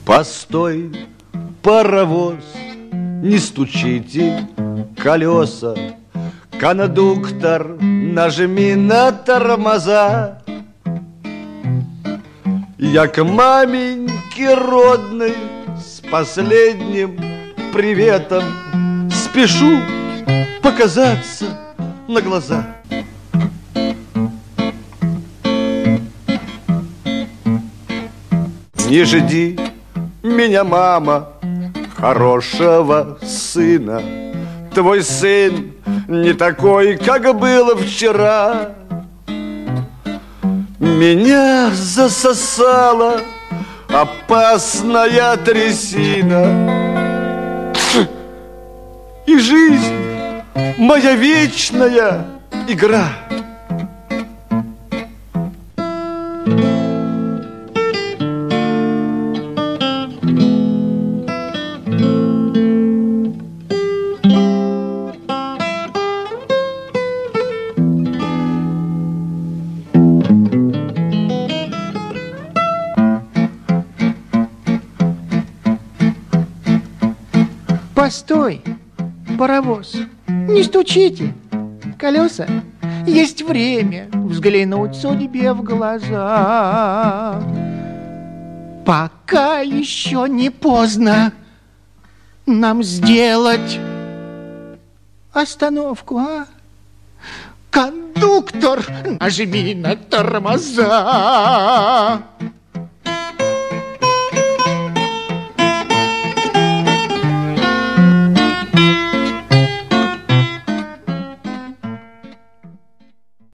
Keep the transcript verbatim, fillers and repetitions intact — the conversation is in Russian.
Постой, паровоз, не стучите колеса, кондуктор, нажми на тормоза. Я к маменьке родной с последним приветом спешу показаться на глаза. Не жди меня, мама, хорошего сына. Твой сын не такой, как был вчера. Меня засосала опасная трясина, и жизнь моя вечная игра. Постой, паровоз, не стучите колеса. Есть время взглянуть судьбе в глаза. Пока еще не поздно нам сделать остановку, а? Кондуктор, нажми на тормоза.